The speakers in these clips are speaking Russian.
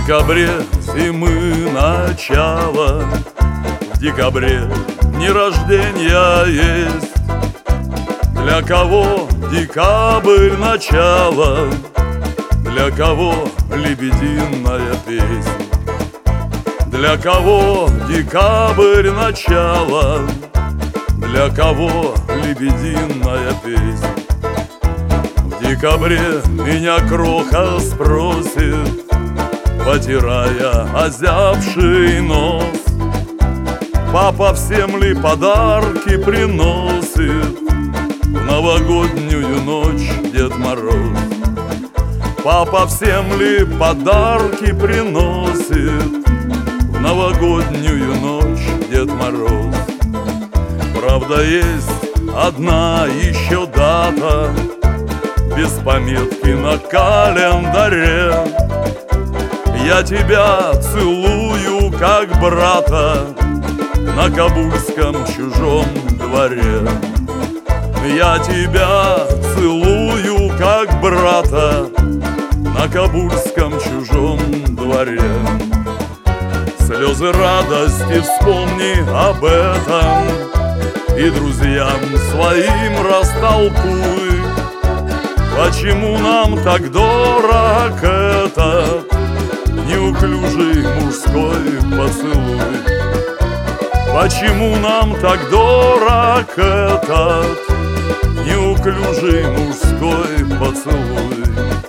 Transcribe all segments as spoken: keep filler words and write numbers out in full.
декабре зимы начало, в декабре дни рождения есть. Для кого декабрь начало, для кого лебединая песня. Для кого декабрь начало, для кого лебединая песня. В декабре меня кроха спросит, потирая озябший нос: папа всем ли подарки приносит в новогоднюю ночь Дед Мороз? Папа всем ли подарки приносит в новогоднюю ночь Дед Мороз? Правда, есть одна еще дата без пометки на календаре. Я тебя целую, как брата, на кабульском чужом дворе. Я тебя целую, как брата, на кабульском чужом дворе. Слезы радости вспомни об этом и друзьям своим растолкуй. Почему нам так дорог этот неуклюжий мужской поцелуй? Почему нам так дорог этот неуклюжий мужской поцелуй?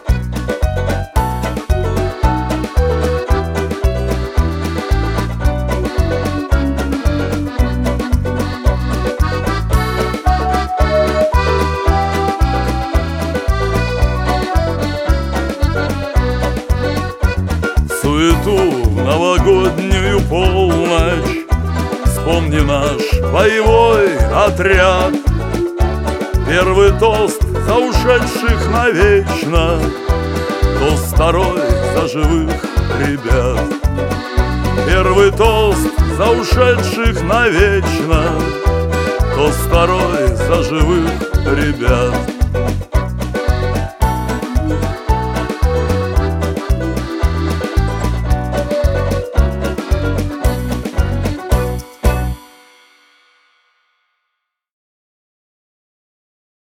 Суету в новогоднюю полночь вспомни наш боевой отряд. Первый тост за ушедших навечно, тост второй за живых ребят. Первый тост за ушедших навечно, тост второй за живых ребят.